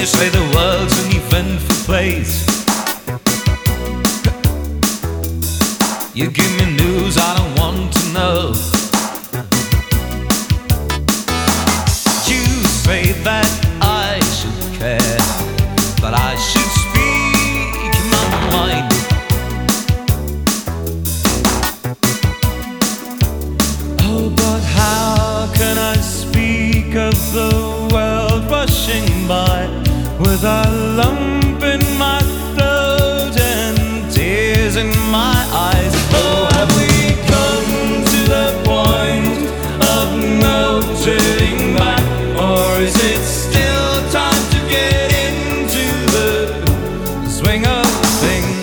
You say the world's an eventful place. You give me news I don't want to know. You say that I should care, that I should speak my mind. Oh, but how can I speak of the world rushing by with a lump in my throat and tears in my eyes? Oh, have we come to the point of no turning back, or is it still time to get into the swing of things?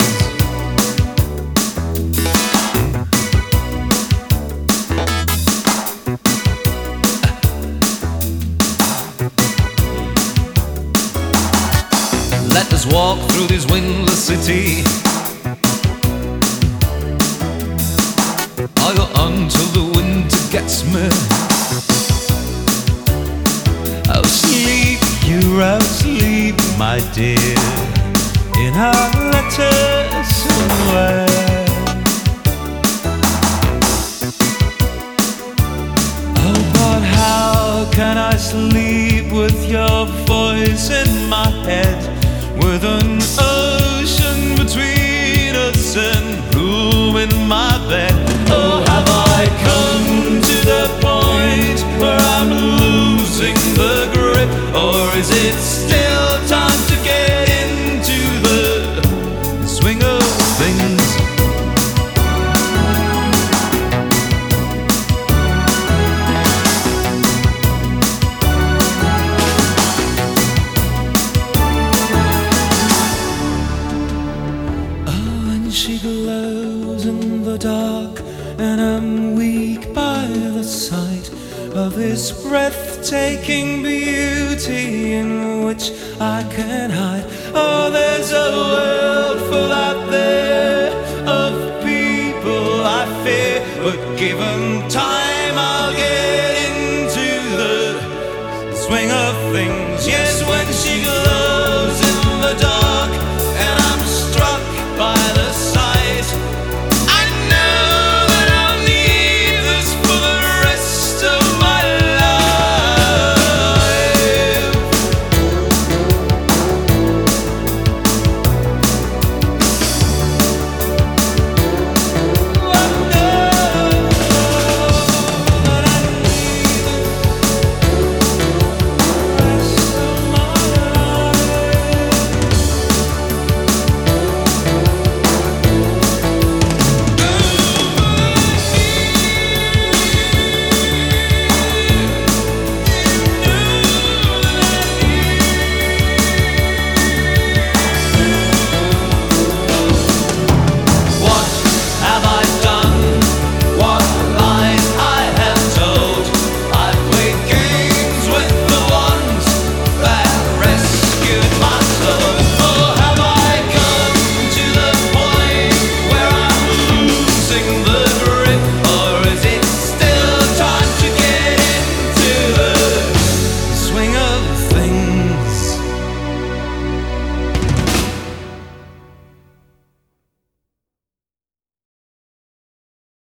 Let us walk through this windless city. I'll go on till the winter gets me. I'll sleep, you're asleep, my dear, in our letters somewhere. Oh, but how can I sleep with your voice in my head, with an ocean between us and room in my bed? Oh, have I come to the point where I'm losing the grip, or is it still time to get into the swing of things? She glows in the dark, and I'm weak by the sight of this breathtaking beauty in which I can hide. Oh, there's a world full out there of people I fear, but given time I'll